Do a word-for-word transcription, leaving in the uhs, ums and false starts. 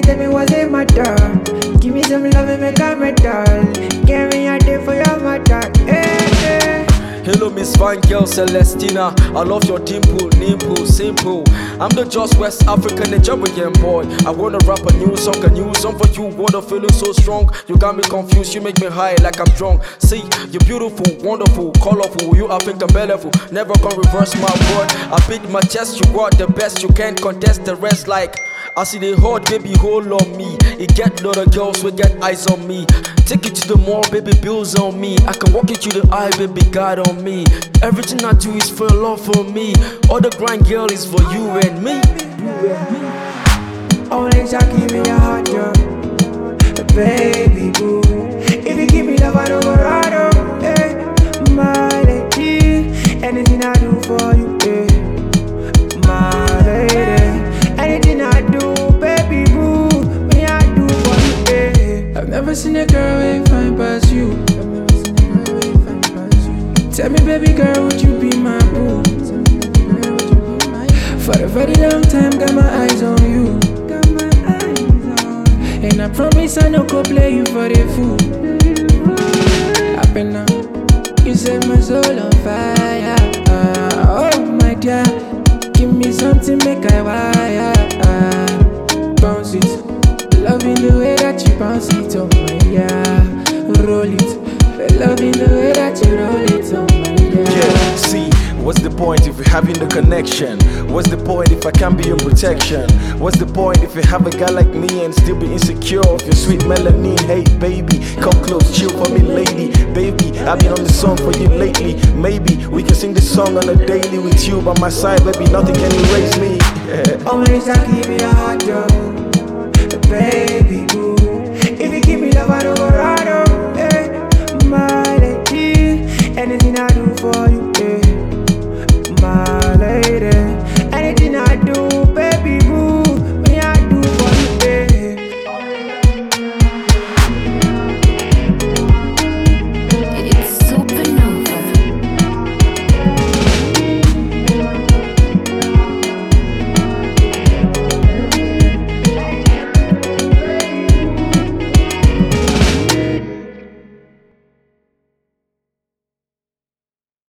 tell me what's in my door. Give me some love and make a medal. Get me a day for your mother. Hey, hey. Hello, Miss Fine Girl Celestina. I love your dimple, nimble, simple. I'm the just West African Nigerian boy. I wanna rap a new song, a new song for you. What a feeling so strong. You got me confused, you make me high like I'm drunk. See, you're beautiful, wonderful, colorful. You African beautiful, never can reverse my word. I beat my chest, you got the best. You can't contest the rest like. I see the hot baby hold on me. It get lot of girls will get eyes on me. Take it to the mall, baby, bills on me. I can walk it to the eye, baby, God on me. Everything I do is for love for me. All the grind, girl, is for you and me. Only Jack give me a heart, yo. Baby boo. If you give me love, I don't go right on. Hey, my lady. Anything I do for you, hey. My lady. Anything I do, baby boo. Me I do for you, hey. I've never seen a girl ain't fine past you. I've never seen a girl ain't fine past you. Tell me, baby girl, would you be my boo? For a very long time, got my eyes on you. Got my eyes on. And I promise I no go play you for the fool. Happy now, you set my soul on fire. Uh, oh my dear, give me something make I wire. Uh, bounce it, loving the way that you bounce it, oh my yeah. Roll it, loving the way that you roll it, oh my yeah. Yeah, see. What's the point if we're having the connection? What's the point if I can't be your protection? What's the point if you have a guy like me and still be insecure of your sweet melanin? Hey baby, come close, chill for me lady. Baby, I've been on the song for you lately. Maybe we can sing this song on a daily with you by my side, baby, nothing can erase me. Always I give me a heart, yo.